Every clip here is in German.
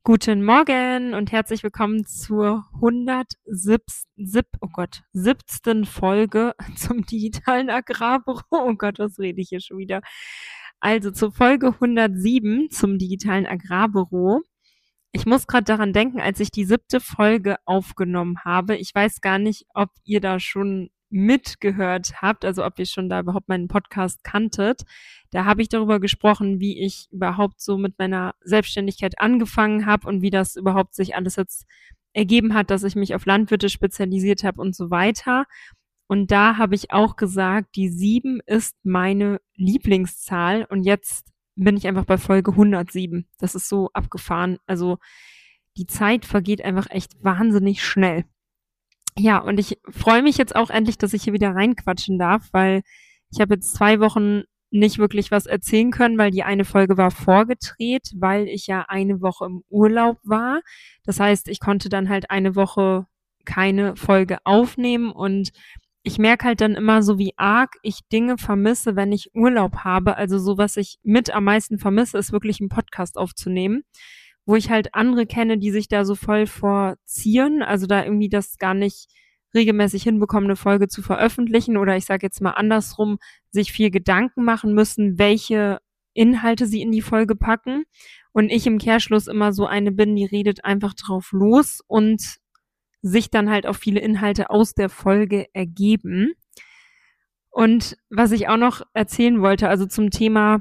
Guten Morgen und herzlich willkommen zur 107. Folge zum digitalen Agrarbüro. Oh Gott, was rede ich hier schon wieder? Also zur Folge 107 zum digitalen Agrarbüro. Ich muss gerade daran denken, als ich die 7. Folge aufgenommen habe. Ich weiß gar nicht, ob ihr da schon mitgehört habt, also ob ihr schon da überhaupt meinen Podcast kanntet. Da habe ich darüber gesprochen, wie ich überhaupt so mit meiner Selbstständigkeit angefangen habe und wie das überhaupt sich alles jetzt ergeben hat, dass ich mich auf Landwirte spezialisiert habe und so weiter. Und da habe ich auch gesagt, die 7 ist meine Lieblingszahl und jetzt bin ich einfach bei Folge 107. Das ist so abgefahren. Also die Zeit vergeht einfach echt wahnsinnig schnell. Ja, und ich freue mich jetzt auch endlich, dass ich hier wieder reinquatschen darf, weil ich habe jetzt 2 Wochen nicht wirklich was erzählen können, weil die eine Folge war vorgedreht, weil ich ja eine Woche im Urlaub war. Das heißt, ich konnte dann halt eine Woche keine Folge aufnehmen und ich merke halt dann immer so, wie arg ich Dinge vermisse, wenn ich Urlaub habe. Also so, was ich mit am meisten vermisse, ist wirklich einen Podcast aufzunehmen, wo ich halt andere kenne, die sich da so voll vorziehen, also da irgendwie das gar nicht regelmäßig hinbekommen, eine Folge zu veröffentlichen oder ich sage jetzt mal andersrum, sich viel Gedanken machen müssen, welche Inhalte sie in die Folge packen. Und ich im Kehrschluss immer so eine bin, die redet einfach drauf los und sich dann halt auch viele Inhalte aus der Folge ergeben. Und was ich auch noch erzählen wollte, also zum Thema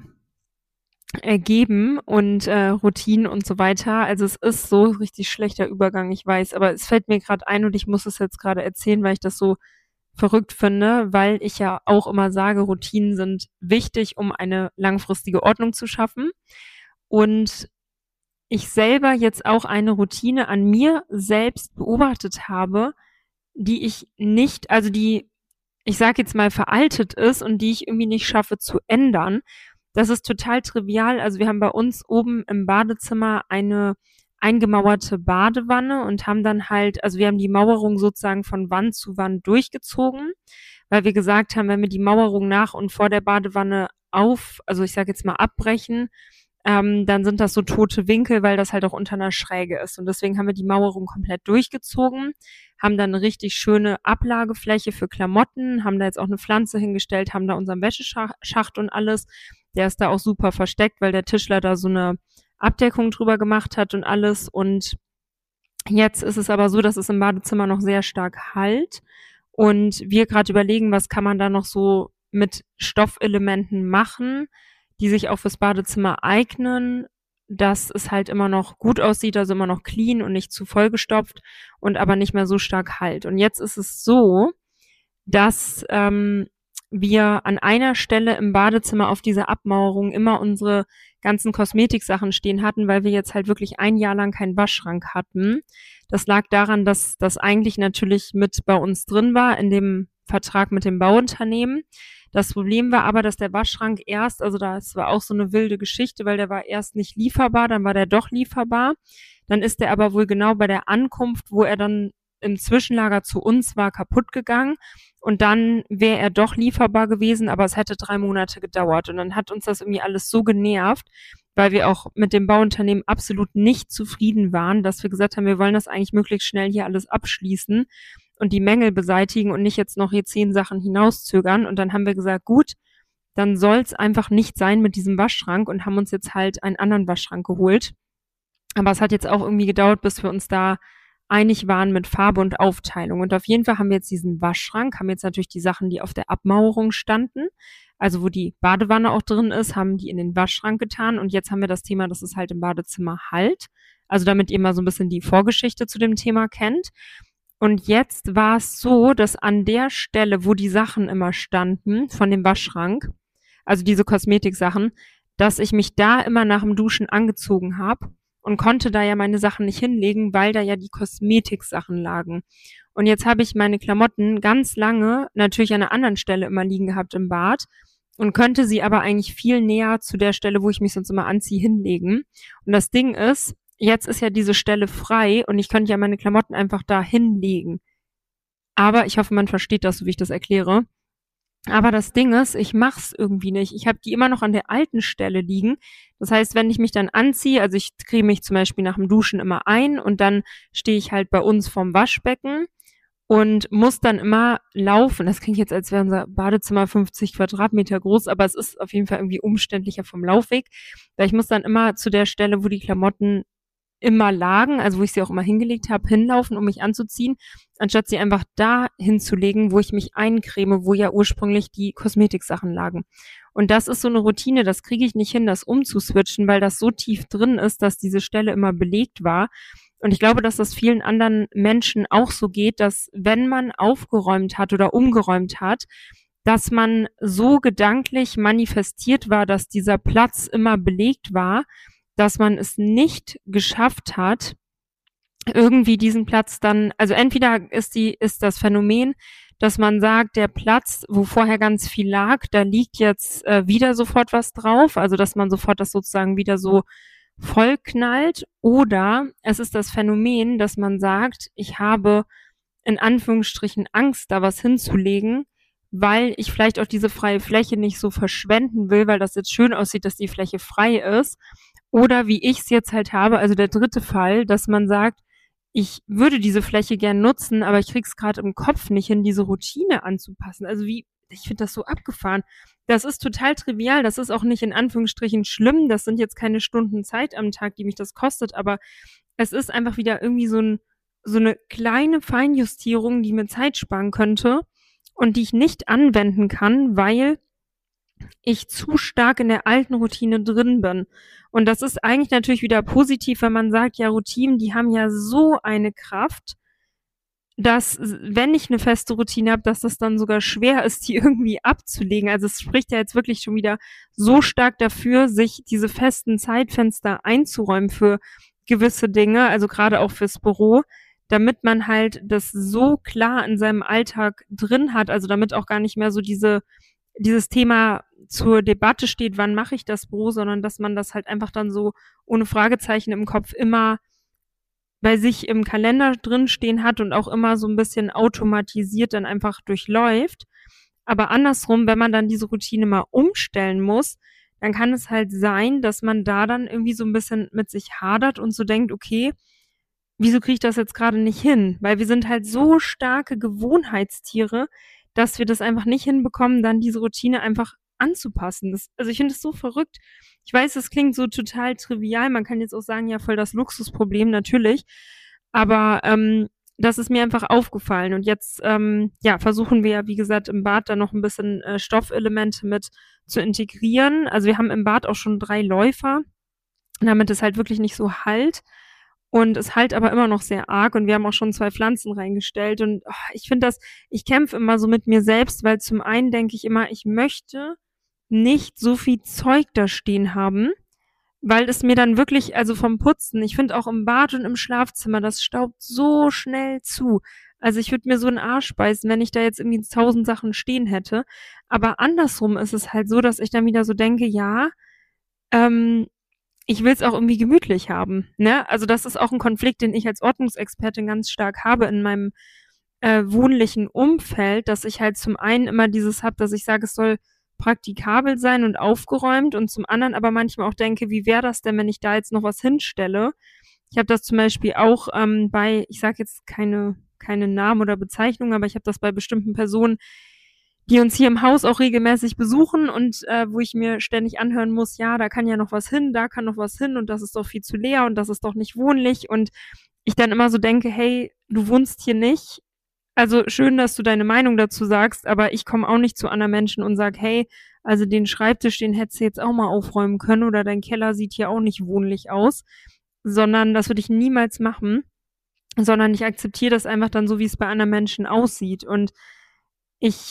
ergeben und Routinen und so weiter. Also es ist so richtig schlechter Übergang, ich weiß, aber es fällt mir gerade ein und ich muss es jetzt gerade erzählen, weil ich das so verrückt finde, weil ich ja auch immer sage, Routinen sind wichtig, um eine langfristige Ordnung zu schaffen. Und ich selber jetzt auch eine Routine an mir selbst beobachtet habe, die ich nicht, also die, ich sage jetzt mal, veraltet ist und die ich irgendwie nicht schaffe zu ändern. Das ist total trivial. Also wir haben bei uns oben im Badezimmer eine eingemauerte Badewanne und haben dann halt, also wir haben die Mauerung sozusagen von Wand zu Wand durchgezogen, weil wir gesagt haben, wenn wir die Mauerung nach und vor der Badewanne also ich sage jetzt mal abbrechen, dann sind das so tote Winkel, weil das halt auch unter einer Schräge ist. Und deswegen haben wir die Mauerung komplett durchgezogen, haben dann eine richtig schöne Ablagefläche für Klamotten, haben da jetzt auch eine Pflanze hingestellt, haben da unseren Wäscheschacht und alles. Der ist da auch super versteckt, weil der Tischler da so eine Abdeckung drüber gemacht hat und alles. Und jetzt ist es aber so, dass es im Badezimmer noch sehr stark hallt. Und wir gerade überlegen, was kann man da noch so mit Stoffelementen machen, die sich auch fürs Badezimmer eignen, dass es halt immer noch gut aussieht, also immer noch clean und nicht zu vollgestopft und aber nicht mehr so stark halt. Und jetzt ist es so, dass wir an einer Stelle im Badezimmer auf dieser Abmauerung immer unsere ganzen Kosmetiksachen stehen hatten, weil wir jetzt halt wirklich ein Jahr lang keinen Waschschrank hatten. Das lag daran, dass das eigentlich natürlich mit bei uns drin war in dem Vertrag mit dem Bauunternehmen. Das Problem war aber, dass der Waschschrank erst, also das war auch so eine wilde Geschichte, weil der war erst nicht lieferbar, dann war der doch lieferbar. Dann ist der aber wohl genau bei der Ankunft, wo er dann im Zwischenlager zu uns war, kaputt gegangen. Und dann wäre er doch lieferbar gewesen, aber es hätte 3 Monate gedauert. Und dann hat uns das irgendwie alles so genervt, weil wir auch mit dem Bauunternehmen absolut nicht zufrieden waren, dass wir gesagt haben, wir wollen das eigentlich möglichst schnell hier alles abschließen und die Mängel beseitigen und nicht jetzt noch hier 10 Sachen hinauszögern. Und dann haben wir gesagt, gut, dann soll es einfach nicht sein mit diesem Waschschrank und haben uns jetzt halt einen anderen Waschschrank geholt. Aber es hat jetzt auch irgendwie gedauert, bis wir uns da einig waren mit Farbe und Aufteilung. Und auf jeden Fall haben wir jetzt diesen Waschschrank, haben jetzt natürlich die Sachen, die auf der Abmauerung standen, also wo die Badewanne auch drin ist, haben die in den Waschschrank getan. Und jetzt haben wir das Thema, dass es halt im Badezimmer halt. Also damit ihr mal so ein bisschen die Vorgeschichte zu dem Thema kennt. Und jetzt war es so, dass an der Stelle, wo die Sachen immer standen von dem Waschschrank, also diese Kosmetiksachen, dass ich mich da immer nach dem Duschen angezogen habe und konnte da ja meine Sachen nicht hinlegen, weil da ja die Kosmetiksachen lagen. Und jetzt habe ich meine Klamotten ganz lange natürlich an einer anderen Stelle immer liegen gehabt im Bad und könnte sie aber eigentlich viel näher zu der Stelle, wo ich mich sonst immer anziehe, hinlegen. Und das Ding ist, jetzt ist ja diese Stelle frei und ich könnte ja meine Klamotten einfach da hinlegen. Aber ich hoffe, man versteht das, so wie ich das erkläre. Aber das Ding ist, ich mach's irgendwie nicht. Ich habe die immer noch an der alten Stelle liegen. Das heißt, wenn ich mich dann anziehe, also ich creme mich zum Beispiel nach dem Duschen immer ein und dann stehe ich halt bei uns vorm Waschbecken und muss dann immer laufen. Das klingt jetzt, als wäre unser Badezimmer 50 Quadratmeter groß, aber es ist auf jeden Fall irgendwie umständlicher vom Laufweg, weil ich muss dann immer zu der Stelle, wo die Klamotten immer lagen, also wo ich sie auch immer hingelegt habe, hinlaufen, um mich anzuziehen, anstatt sie einfach da hinzulegen, wo ich mich eincreme, wo ja ursprünglich die Kosmetiksachen lagen. Und das ist so eine Routine, das kriege ich nicht hin, das umzuswitchen, weil das so tief drin ist, dass diese Stelle immer belegt war. Und ich glaube, dass das vielen anderen Menschen auch so geht, dass wenn man aufgeräumt hat oder umgeräumt hat, dass man so gedanklich manifestiert war, dass dieser Platz immer belegt war, dass man es nicht geschafft hat, irgendwie diesen Platz dann, also entweder ist das Phänomen, dass man sagt, der Platz, wo vorher ganz viel lag, da liegt jetzt wieder sofort was drauf, also dass man sofort das sozusagen wieder so vollknallt, oder es ist das Phänomen, dass man sagt, ich habe in Anführungsstrichen Angst, da was hinzulegen, weil ich vielleicht auch diese freie Fläche nicht so verschwenden will, weil das jetzt schön aussieht, dass die Fläche frei ist. Oder wie ich es jetzt halt habe, also der dritte Fall, dass man sagt, ich würde diese Fläche gern nutzen, aber ich krieg's gerade im Kopf nicht hin, diese Routine anzupassen. Also ich finde das so abgefahren. Das ist total trivial, das ist auch nicht in Anführungsstrichen schlimm, das sind jetzt keine Stunden Zeit am Tag, die mich das kostet, aber es ist einfach wieder irgendwie so eine kleine Feinjustierung, die mir Zeit sparen könnte und die ich nicht anwenden kann, weil ich zu stark in der alten Routine drin bin. Und das ist eigentlich natürlich wieder positiv, wenn man sagt, ja, Routinen, die haben ja so eine Kraft, dass, wenn ich eine feste Routine habe, dass das dann sogar schwer ist, die irgendwie abzulegen. Also es spricht ja jetzt wirklich schon wieder so stark dafür, sich diese festen Zeitfenster einzuräumen für gewisse Dinge, also gerade auch fürs Büro, damit man halt das so klar in seinem Alltag drin hat, also damit auch gar nicht mehr so dieses Thema zur Debatte steht, wann mache ich das Büro, sondern dass man das halt einfach dann so ohne Fragezeichen im Kopf immer bei sich im Kalender drin stehen hat und auch immer so ein bisschen automatisiert dann einfach durchläuft. Aber andersrum, wenn man dann diese Routine mal umstellen muss, dann kann es halt sein, dass man da dann irgendwie so ein bisschen mit sich hadert und so denkt, okay, wieso kriege ich das jetzt gerade nicht hin? Weil wir sind halt so starke Gewohnheitstiere, dass wir das einfach nicht hinbekommen, dann diese Routine einfach anzupassen. Also ich finde es so verrückt. Ich weiß, das klingt so total trivial. Man kann jetzt auch sagen, ja, voll das Luxusproblem, natürlich. Aber das ist mir einfach aufgefallen. Und jetzt ja, versuchen wir ja, wie gesagt, im Bad da noch ein bisschen Stoffelemente mit zu integrieren. Also wir haben im Bad auch schon 3 Läufer, damit es halt wirklich nicht so hallt. Und es halt aber immer noch sehr arg und wir haben auch schon 2 Pflanzen reingestellt und ich finde das, ich kämpfe immer so mit mir selbst, weil zum einen denke ich immer, ich möchte nicht so viel Zeug da stehen haben, weil es mir dann wirklich, also vom Putzen, ich finde auch im Bad und im Schlafzimmer, das staubt so schnell zu. Also ich würde mir so einen Arsch beißen, wenn ich da jetzt irgendwie 1000 Sachen stehen hätte. Aber andersrum ist es halt so, dass ich dann wieder so denke, ja, ähm, ich will es auch irgendwie gemütlich haben. Ne? Also das ist auch ein Konflikt, den ich als Ordnungsexpertin ganz stark habe in meinem wohnlichen Umfeld, dass ich halt zum einen immer dieses habe, dass ich sage, es soll praktikabel sein und aufgeräumt und zum anderen aber manchmal auch denke, wie wäre das denn, wenn ich da jetzt noch was hinstelle? Ich habe das zum Beispiel auch bei, ich sage jetzt keine Namen oder Bezeichnungen, aber ich habe das bei bestimmten Personen, die uns hier im Haus auch regelmäßig besuchen und wo ich mir ständig anhören muss, ja, da kann ja noch was hin, da kann noch was hin und das ist doch viel zu leer und das ist doch nicht wohnlich und ich dann immer so denke, hey, du wohnst hier nicht. Also schön, dass du deine Meinung dazu sagst, aber ich komme auch nicht zu anderen Menschen und sag, hey, also den Schreibtisch, den hättest du jetzt auch mal aufräumen können oder dein Keller sieht hier auch nicht wohnlich aus, sondern das würde ich niemals machen, sondern ich akzeptiere das einfach dann so, wie es bei anderen Menschen aussieht und ich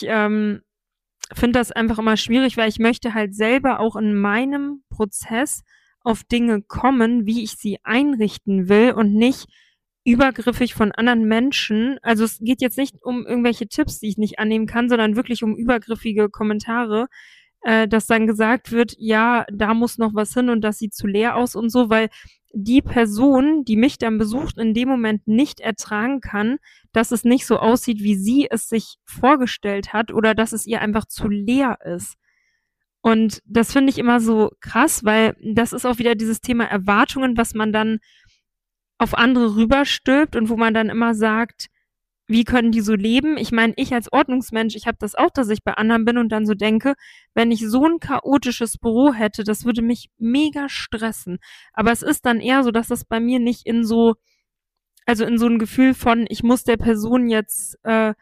finde das einfach immer schwierig, weil ich möchte halt selber auch in meinem Prozess auf Dinge kommen, wie ich sie einrichten will und nicht übergriffig von anderen Menschen. Also es geht jetzt nicht um irgendwelche Tipps, die ich nicht annehmen kann, sondern wirklich um übergriffige Kommentare, dass dann gesagt wird, ja, da muss noch was hin und das sieht zu leer aus und so, weil die Person, die mich dann besucht, in dem Moment nicht ertragen kann, dass es nicht so aussieht, wie sie es sich vorgestellt hat oder dass es ihr einfach zu leer ist. Und das finde ich immer so krass, weil das ist auch wieder dieses Thema Erwartungen, was man dann auf andere rüberstülpt und wo man dann immer sagt, wie können die so leben? Ich meine, ich als Ordnungsmensch, ich habe das auch, dass ich bei anderen bin und dann so denke, wenn ich so ein chaotisches Büro hätte, das würde mich mega stressen. Aber es ist dann eher so, dass das bei mir nicht in so, also in so ein Gefühl von, ich muss der Person jetzt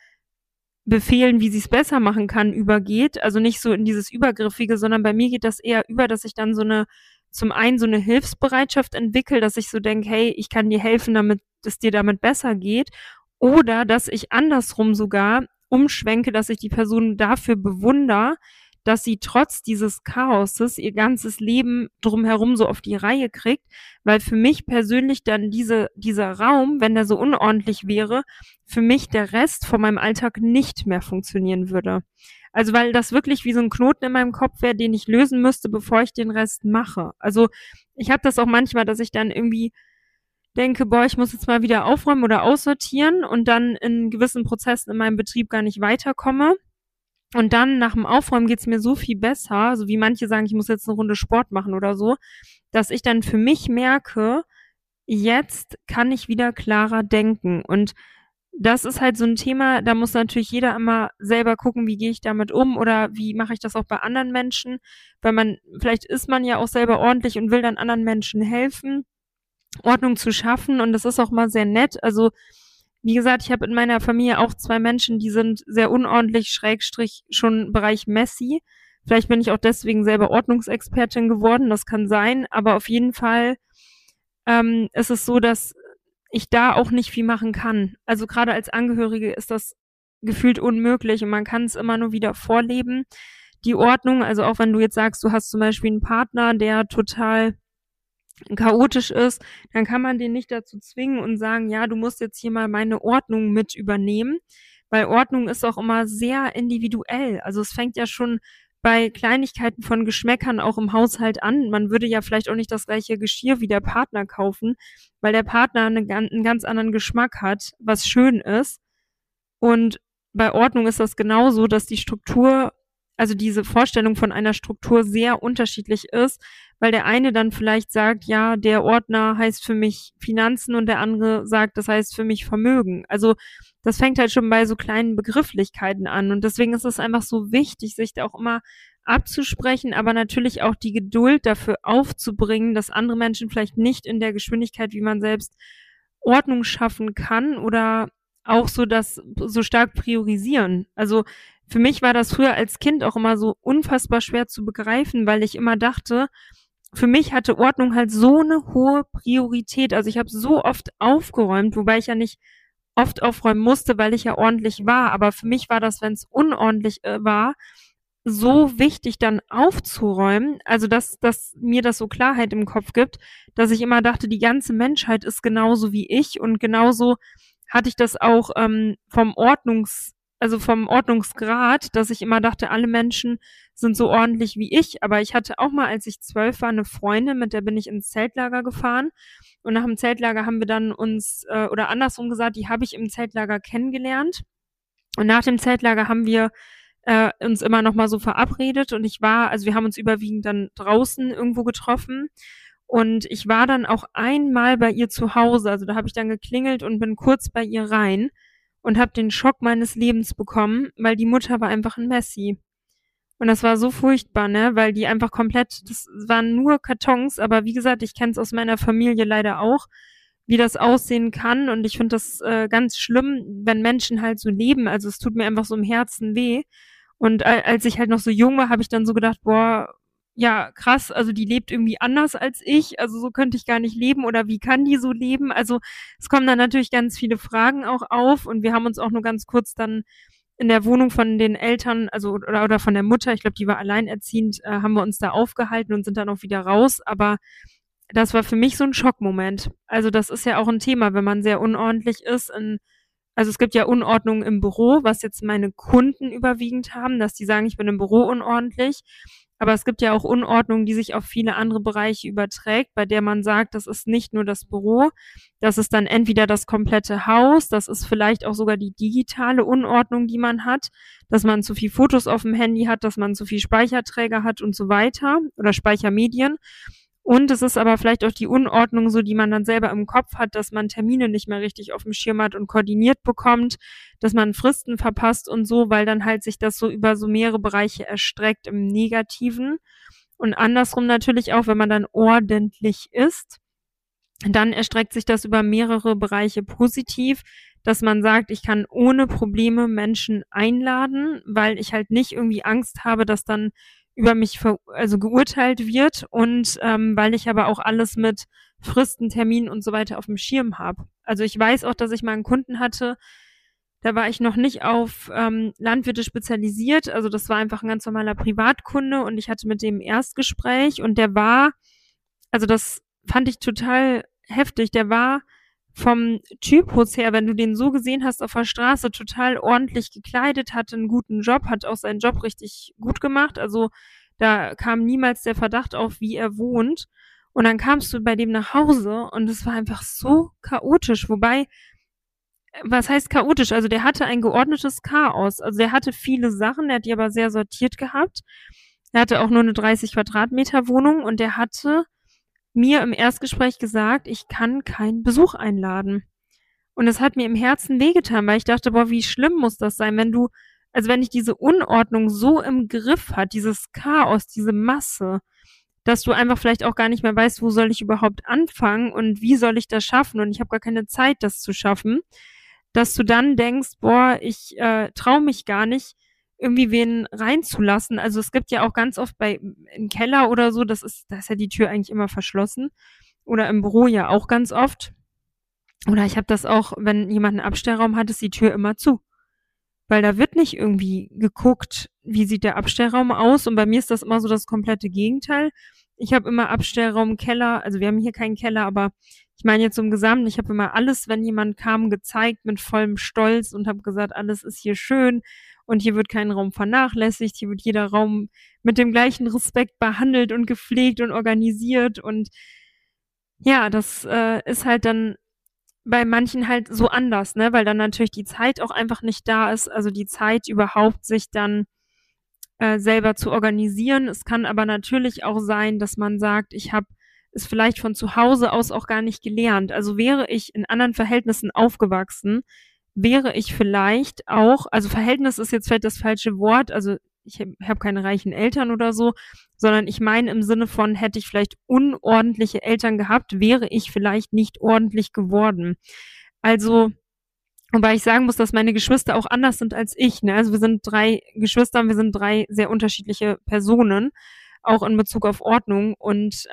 befehlen, wie sie es besser machen kann, übergeht. Also nicht so in dieses Übergriffige, sondern bei mir geht das eher über, dass ich dann zum einen so eine Hilfsbereitschaft entwickle, dass ich so denke, hey, ich kann dir helfen, damit es dir damit besser geht. Oder dass ich andersrum sogar umschwenke, dass ich die Person dafür bewundere, dass sie trotz dieses Chaoses ihr ganzes Leben drumherum so auf die Reihe kriegt, weil für mich persönlich dann dieser Raum, wenn der so unordentlich wäre, für mich der Rest von meinem Alltag nicht mehr funktionieren würde. Also weil das wirklich wie so ein Knoten in meinem Kopf wäre, den ich lösen müsste, bevor ich den Rest mache. Also ich habe das auch manchmal, dass ich dann irgendwie denke, boah, ich muss jetzt mal wieder aufräumen oder aussortieren und dann in gewissen Prozessen in meinem Betrieb gar nicht weiterkomme. Und dann nach dem Aufräumen geht's mir so viel besser, so wie manche sagen, ich muss jetzt eine Runde Sport machen oder so, dass ich dann für mich merke, jetzt kann ich wieder klarer denken. Und das ist halt so ein Thema, da muss natürlich jeder immer selber gucken, wie gehe ich damit um oder wie mache ich das auch bei anderen Menschen, weil vielleicht ist man ja auch selber ordentlich und will dann anderen Menschen helfen, Ordnung zu schaffen und das ist auch mal sehr nett. Also wie gesagt, ich habe in meiner Familie auch 2 Menschen, die sind sehr unordentlich, Schrägstrich schon Bereich messy. Vielleicht bin ich auch deswegen selber Ordnungsexpertin geworden, das kann sein, aber auf jeden Fall ist es so, dass ich da auch nicht viel machen kann. Also gerade als Angehörige ist das gefühlt unmöglich und man kann es immer nur wieder vorleben. Die Ordnung, also auch wenn du jetzt sagst, du hast zum Beispiel einen Partner, der total chaotisch ist, dann kann man den nicht dazu zwingen und sagen, ja, du musst jetzt hier mal meine Ordnung mit übernehmen, weil Ordnung ist auch immer sehr individuell. Also es fängt ja schon bei Kleinigkeiten von Geschmäckern auch im Haushalt an. Man würde ja vielleicht auch nicht das gleiche Geschirr wie der Partner kaufen, weil der Partner einen ganz anderen Geschmack hat, was schön ist. Und bei Ordnung ist das genauso, dass die Struktur, also diese Vorstellung von einer Struktur sehr unterschiedlich ist, weil der eine dann vielleicht sagt, ja, der Ordner heißt für mich Finanzen und der andere sagt, das heißt für mich Vermögen. Also das fängt halt schon bei so kleinen Begrifflichkeiten an und deswegen ist es einfach so wichtig, sich da auch immer abzusprechen, aber natürlich auch die Geduld dafür aufzubringen, dass andere Menschen vielleicht nicht in der Geschwindigkeit, wie man selbst Ordnung schaffen kann oder auch so das so stark priorisieren. Also für mich war das früher als Kind auch immer so unfassbar schwer zu begreifen, weil ich immer dachte, für mich hatte Ordnung halt so eine hohe Priorität. Also ich habe so oft aufgeräumt, wobei ich ja nicht oft aufräumen musste, weil ich ja ordentlich war. Aber für mich war das, wenn es unordentlich war, so wichtig dann aufzuräumen, also dass mir das so Klarheit im Kopf gibt, dass ich immer dachte, die ganze Menschheit ist genauso wie ich und genauso hatte ich das auch vom Ordnungsgrad, dass ich immer dachte, alle Menschen sind so ordentlich wie ich. Aber ich hatte auch mal, als ich 12 war, eine Freundin, mit der bin ich ins Zeltlager gefahren. Und nach dem Zeltlager haben wir dann oder andersrum gesagt, die habe ich im Zeltlager kennengelernt. Und nach dem Zeltlager haben wir uns immer noch mal so verabredet und also wir haben uns überwiegend dann draußen irgendwo getroffen und ich war dann auch einmal bei ihr zu Hause, also da habe ich dann geklingelt und bin kurz bei ihr rein und habe den Schock meines Lebens bekommen, weil die Mutter war einfach ein Messi. Und das war so furchtbar, ne, weil die einfach das waren nur Kartons, aber wie gesagt, ich kenne es aus meiner Familie leider auch, wie das aussehen kann und ich finde das ganz schlimm, wenn Menschen halt so leben, also es tut mir einfach so im Herzen weh. Und als ich halt noch so jung war, habe ich dann so gedacht, boah, ja, krass, also die lebt irgendwie anders als ich, also so könnte ich gar nicht leben oder wie kann die so leben? Also es kommen dann natürlich ganz viele Fragen auch auf und wir haben uns auch nur ganz kurz dann in der Wohnung von den Eltern, also oder von der Mutter, ich glaube, die war alleinerziehend, haben wir uns da aufgehalten und sind dann auch wieder raus, aber das war für mich so ein Schockmoment. Also das ist ja auch ein Thema, wenn man sehr unordentlich ist also es gibt ja Unordnung im Büro, was jetzt meine Kunden überwiegend haben, dass die sagen, ich bin im Büro unordentlich. Aber es gibt ja auch Unordnung, die sich auf viele andere Bereiche überträgt, bei der man sagt, das ist nicht nur das Büro, das ist dann entweder das komplette Haus, das ist vielleicht auch sogar die digitale Unordnung, die man hat, dass man zu viel Fotos auf dem Handy hat, dass man zu viel Speicherträger hat und so weiter oder Speichermedien. Und es ist aber vielleicht auch die Unordnung so, die man dann selber im Kopf hat, dass man Termine nicht mehr richtig auf dem Schirm hat und koordiniert bekommt, dass man Fristen verpasst und so, weil dann halt sich das so über so mehrere Bereiche erstreckt im Negativen. Und andersrum natürlich auch, wenn man dann ordentlich ist, dann erstreckt sich das über mehrere Bereiche positiv, dass man sagt, ich kann ohne Probleme Menschen einladen, weil ich halt nicht irgendwie Angst habe, dass dann über mich geurteilt wird und weil ich aber auch alles mit Fristen, Terminen und so weiter auf dem Schirm habe. Also ich weiß auch, dass ich mal einen Kunden hatte, da war ich noch nicht auf Landwirte spezialisiert, also das war einfach ein ganz normaler Privatkunde und ich hatte mit dem Erstgespräch und der war, also das fand ich total heftig, der war vom Typus her, wenn du den so gesehen hast auf der Straße, total ordentlich gekleidet, hatte einen guten Job, hat auch seinen Job richtig gut gemacht. Also da kam niemals der Verdacht auf, wie er wohnt. Und dann kamst du bei dem nach Hause und es war einfach so chaotisch. Wobei, was heißt chaotisch? Also der hatte ein geordnetes Chaos. Also der hatte viele Sachen, der hat die aber sehr sortiert gehabt. Er hatte auch nur eine 30 Quadratmeter Wohnung und der hatte mir im Erstgespräch gesagt, ich kann keinen Besuch einladen. Und es hat mir im Herzen wehgetan, weil ich dachte, boah, wie schlimm muss das sein, wenn ich diese Unordnung so im Griff hat, dieses Chaos, diese Masse, dass du einfach vielleicht auch gar nicht mehr weißt, wo soll ich überhaupt anfangen und wie soll ich das schaffen und ich habe gar keine Zeit, das zu schaffen, dass du dann denkst, boah, ich traue mich gar nicht, irgendwie wen reinzulassen. Also es gibt ja auch ganz oft im Keller oder so, da ist ja die Tür eigentlich immer verschlossen. Oder im Büro ja auch ganz oft. Oder ich habe das auch, wenn jemand einen Abstellraum hat, ist die Tür immer zu. Weil da wird nicht irgendwie geguckt, wie sieht der Abstellraum aus. Und bei mir ist das immer so das komplette Gegenteil. Ich habe immer Abstellraum, Keller. Also wir haben hier keinen Keller, aber ich meine jetzt im Gesamten, ich habe immer alles, wenn jemand kam, gezeigt mit vollem Stolz und habe gesagt, alles ist hier schön und hier wird kein Raum vernachlässigt, hier wird jeder Raum mit dem gleichen Respekt behandelt und gepflegt und organisiert. Und ja, das ist halt dann bei manchen halt so anders, ne, weil dann natürlich die Zeit auch einfach nicht da ist, also die Zeit überhaupt sich dann selber zu organisieren. Es kann aber natürlich auch sein, dass man sagt, ich habe es vielleicht von zu Hause aus auch gar nicht gelernt. Also wäre ich in anderen Verhältnissen aufgewachsen, wäre ich vielleicht auch, also Verhältnis ist jetzt vielleicht das falsche Wort, also ich habe keine reichen Eltern oder so, sondern ich meine im Sinne von, hätte ich vielleicht unordentliche Eltern gehabt, wäre ich vielleicht nicht ordentlich geworden. Also, wobei ich sagen muss, dass meine Geschwister auch anders sind als ich. Ne? Also wir sind 3 Geschwister und wir sind 3 sehr unterschiedliche Personen, auch in Bezug auf Ordnung. Und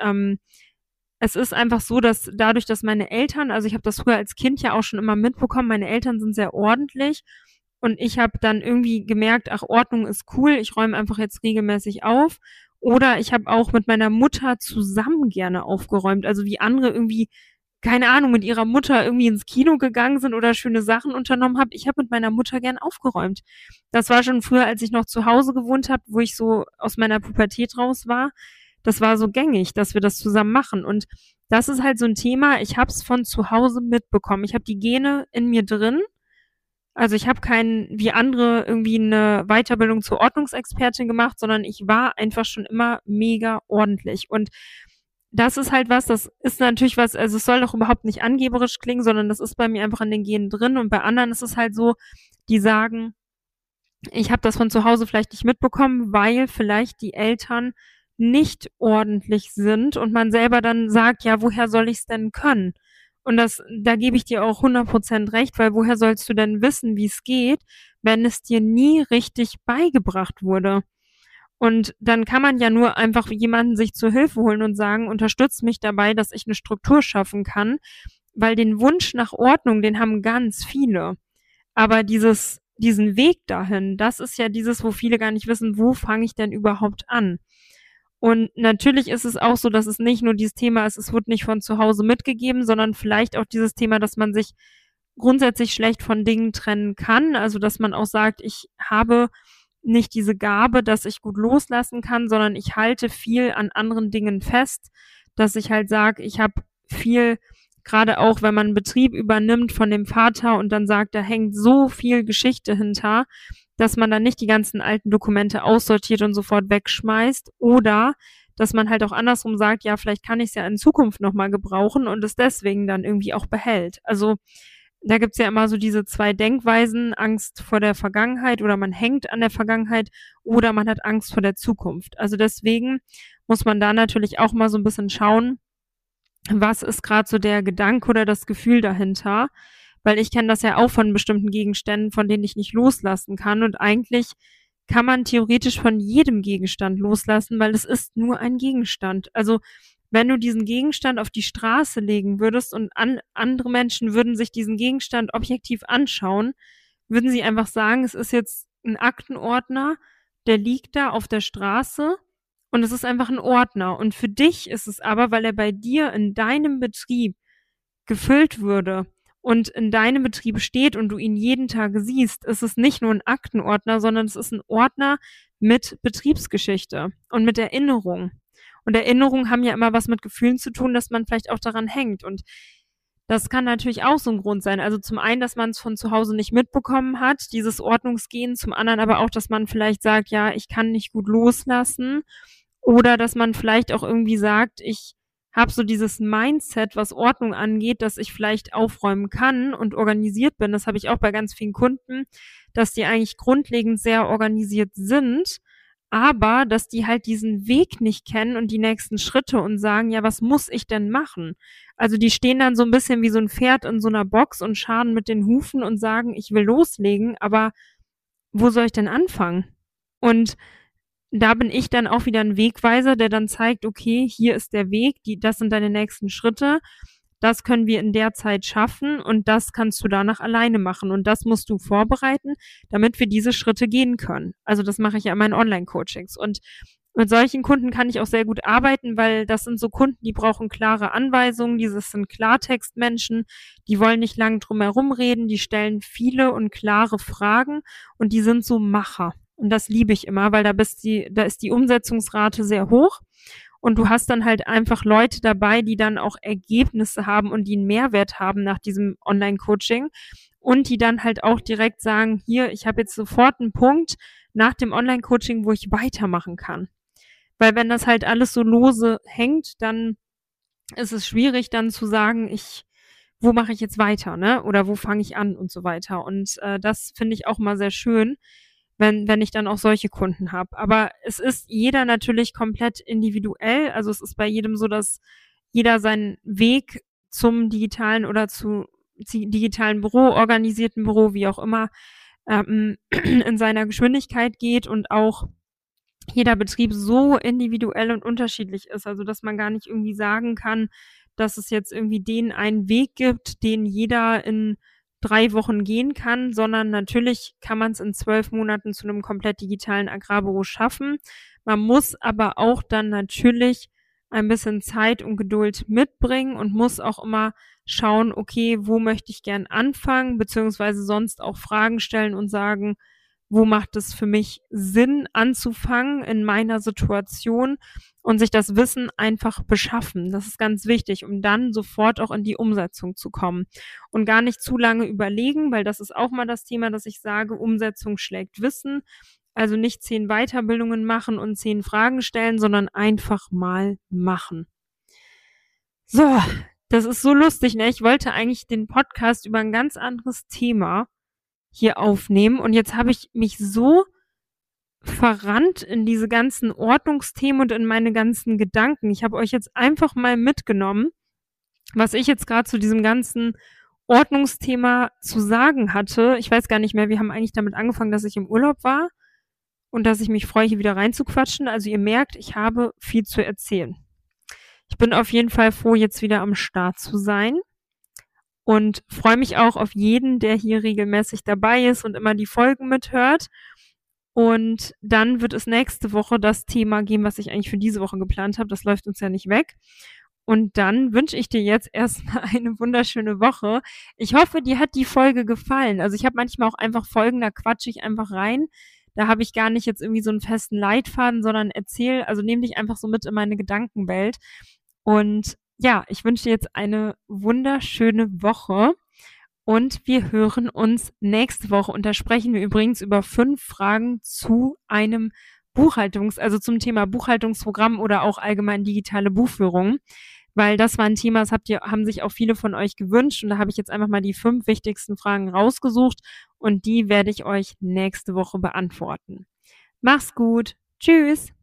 es ist einfach so, dass dadurch, dass meine Eltern, also ich habe das früher als Kind ja auch schon immer mitbekommen, meine Eltern sind sehr ordentlich und ich habe dann irgendwie gemerkt, ach, Ordnung ist cool, ich räume einfach jetzt regelmäßig auf. Oder ich habe auch mit meiner Mutter zusammen gerne aufgeräumt. Also wie andere irgendwie, keine Ahnung, mit ihrer Mutter irgendwie ins Kino gegangen sind oder schöne Sachen unternommen habe. Ich habe mit meiner Mutter gern aufgeräumt. Das war schon früher, als ich noch zu Hause gewohnt habe, wo ich so aus meiner Pubertät raus war. Das war so gängig, dass wir das zusammen machen. Und das ist halt so ein Thema, ich habe es von zu Hause mitbekommen. Ich habe die Gene in mir drin. Also ich habe wie andere irgendwie eine Weiterbildung zur Ordnungsexpertin gemacht, sondern ich war einfach schon immer mega ordentlich. Und das ist halt was, das ist natürlich was, also es soll doch überhaupt nicht angeberisch klingen, sondern das ist bei mir einfach in den Genen drin. Und bei anderen ist es halt so, die sagen, ich habe das von zu Hause vielleicht nicht mitbekommen, weil vielleicht die Eltern nicht ordentlich sind und man selber dann sagt, ja, woher soll ich es denn können? Und da gebe ich dir auch 100% recht, weil woher sollst du denn wissen, wie es geht, wenn es dir nie richtig beigebracht wurde? Und dann kann man ja nur einfach jemanden sich zur Hilfe holen und sagen, unterstützt mich dabei, dass ich eine Struktur schaffen kann, weil den Wunsch nach Ordnung, den haben ganz viele. Aber diesen Weg dahin, das ist ja dieses, wo viele gar nicht wissen, wo fange ich denn überhaupt an? Und natürlich ist es auch so, dass es nicht nur dieses Thema ist, es wird nicht von zu Hause mitgegeben, sondern vielleicht auch dieses Thema, dass man sich grundsätzlich schlecht von Dingen trennen kann. Also, dass man auch sagt, ich habe nicht diese Gabe, dass ich gut loslassen kann, sondern ich halte viel an anderen Dingen fest, dass ich halt sage, ich habe viel, gerade auch wenn man einen Betrieb übernimmt von dem Vater und dann sagt, da hängt so viel Geschichte hinter, dass man dann nicht die ganzen alten Dokumente aussortiert und sofort wegschmeißt oder dass man halt auch andersrum sagt, ja, vielleicht kann ich es ja in Zukunft nochmal gebrauchen und es deswegen dann irgendwie auch behält. Also da gibt's ja immer so diese zwei Denkweisen, Angst vor der Vergangenheit oder man hängt an der Vergangenheit oder man hat Angst vor der Zukunft. Also deswegen muss man da natürlich auch mal so ein bisschen schauen, was ist gerade so der Gedanke oder das Gefühl dahinter. Weil ich kenne das ja auch von bestimmten Gegenständen, von denen ich nicht loslassen kann. Und eigentlich kann man theoretisch von jedem Gegenstand loslassen, weil es ist nur ein Gegenstand. Also wenn du diesen Gegenstand auf die Straße legen würdest und andere Menschen würden sich diesen Gegenstand objektiv anschauen, würden sie einfach sagen, es ist jetzt ein Aktenordner, der liegt da auf der Straße und es ist einfach ein Ordner. Und für dich ist es aber, weil er bei dir in deinem Betrieb gefüllt würde und in deinem Betrieb steht und du ihn jeden Tag siehst, ist es nicht nur ein Aktenordner, sondern es ist ein Ordner mit Betriebsgeschichte und mit Erinnerung. Und Erinnerungen haben ja immer was mit Gefühlen zu tun, dass man vielleicht auch daran hängt. Und das kann natürlich auch so ein Grund sein. Also zum einen, dass man es von zu Hause nicht mitbekommen hat, dieses Ordnungsgehen, zum anderen aber auch, dass man vielleicht sagt, ja, ich kann nicht gut loslassen. Oder dass man vielleicht auch irgendwie sagt, ich habe so dieses Mindset, was Ordnung angeht, dass ich vielleicht aufräumen kann und organisiert bin. Das habe ich auch bei ganz vielen Kunden, dass die eigentlich grundlegend sehr organisiert sind, aber dass die halt diesen Weg nicht kennen und die nächsten Schritte und sagen, ja, was muss ich denn machen? Also die stehen dann so ein bisschen wie so ein Pferd in so einer Box und scharen mit den Hufen und sagen, ich will loslegen, aber wo soll ich denn anfangen? Und da bin ich dann auch wieder ein Wegweiser, der dann zeigt, okay, hier ist der Weg, das sind deine nächsten Schritte, das können wir in der Zeit schaffen und das kannst du danach alleine machen und das musst du vorbereiten, damit wir diese Schritte gehen können. Also das mache ich ja in meinen Online-Coachings und mit solchen Kunden kann ich auch sehr gut arbeiten, weil das sind so Kunden, die brauchen klare Anweisungen, dieses sind Klartextmenschen, die wollen nicht lang drum herum reden, die stellen viele und klare Fragen und die sind so Macher. Und das liebe ich immer, weil da ist die Umsetzungsrate sehr hoch. Und du hast dann halt einfach Leute dabei, die dann auch Ergebnisse haben und die einen Mehrwert haben nach diesem Online-Coaching und die dann halt auch direkt sagen, hier, ich habe jetzt sofort einen Punkt nach dem Online-Coaching, wo ich weitermachen kann. Weil wenn das halt alles so lose hängt, dann ist es schwierig dann zu sagen, wo mache ich jetzt weiter, ne? Oder wo fange ich an und so weiter. Und das finde ich auch mal sehr schön, wenn ich dann auch solche Kunden habe. Aber es ist jeder natürlich komplett individuell. Also es ist bei jedem so, dass jeder seinen Weg zum digitalen oder zu digitalen Büro, organisierten Büro, wie auch immer, in seiner Geschwindigkeit geht und auch jeder Betrieb so individuell und unterschiedlich ist. Also dass man gar nicht irgendwie sagen kann, dass es jetzt irgendwie den einen Weg gibt, den jeder in 3 Wochen gehen kann, sondern natürlich kann man es in 12 Monaten zu einem komplett digitalen Agrarbüro schaffen. Man muss aber auch dann natürlich ein bisschen Zeit und Geduld mitbringen und muss auch immer schauen, okay, wo möchte ich gern anfangen, beziehungsweise sonst auch Fragen stellen und sagen, wo macht es für mich Sinn anzufangen in meiner Situation und sich das Wissen einfach beschaffen. Das ist ganz wichtig, um dann sofort auch in die Umsetzung zu kommen und gar nicht zu lange überlegen, weil das ist auch mal das Thema, dass ich sage, Umsetzung schlägt Wissen. Also nicht 10 Weiterbildungen machen und 10 Fragen stellen, sondern einfach mal machen. So, das ist so lustig, ne? Ich wollte eigentlich den Podcast über ein ganz anderes Thema hier aufnehmen und jetzt habe ich mich so verrannt in diese ganzen Ordnungsthemen und in meine ganzen Gedanken. Ich habe euch jetzt einfach mal mitgenommen, was ich jetzt gerade zu diesem ganzen Ordnungsthema zu sagen hatte. Ich weiß gar nicht mehr, wir haben eigentlich damit angefangen, dass ich im Urlaub war und dass ich mich freue, hier wieder reinzuquatschen. Also ihr merkt, ich habe viel zu erzählen. Ich bin auf jeden Fall froh, jetzt wieder am Start zu sein und freue mich auch auf jeden, der hier regelmäßig dabei ist und immer die Folgen mithört. Und dann wird es nächste Woche das Thema geben, was ich eigentlich für diese Woche geplant habe. Das läuft uns ja nicht weg. Und dann wünsche ich dir jetzt erstmal eine wunderschöne Woche. Ich hoffe, dir hat die Folge gefallen. Also ich habe manchmal auch einfach Folgen, da quatsche ich einfach rein. Da habe ich gar nicht jetzt irgendwie so einen festen Leitfaden, sondern nehme dich einfach so mit in meine Gedankenwelt. Und ja, ich wünsche dir jetzt eine wunderschöne Woche und wir hören uns nächste Woche. Und da sprechen wir übrigens über 5 Fragen zu einem also zum Thema Buchhaltungsprogramm oder auch allgemein digitale Buchführung. Weil das war ein Thema, haben sich auch viele von euch gewünscht. Und da habe ich jetzt einfach mal die 5 wichtigsten Fragen rausgesucht und die werde ich euch nächste Woche beantworten. Mach's gut. Tschüss.